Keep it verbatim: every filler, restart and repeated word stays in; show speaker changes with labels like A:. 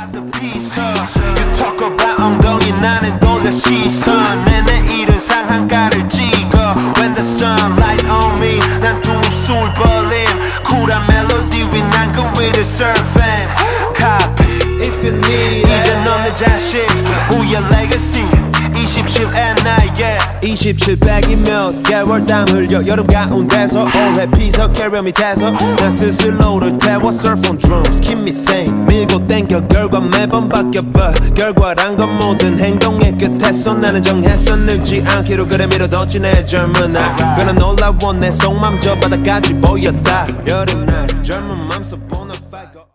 A: You talk about 엉덩이 나는 돌려 시선 내 내일은 상한가를 찍어 When the sunlight on me 난 두 입술 벌림 쿨한 멜로디 위 난 그 위를 surfing Copy if you need 이제 넌 내 자식 우리의 legacy 이십칠 and nine yeah 이십칠 백이 몇 개월 땀 흘려 여름 가운데서 올해 피서 캐리어 밑에서 난 스스로를 태워 surf on drums keep me sane 밀고 땡겨 결과 매번 바뀌어 but 결과란 건 모든 행동의 끝에서 나는 정했어 늙지 않기로 그래 밀어뒀지 내 젊은 날 변한 놀라워 내 속맘 저 바닥까지 보였다 여름날 젊은 맘속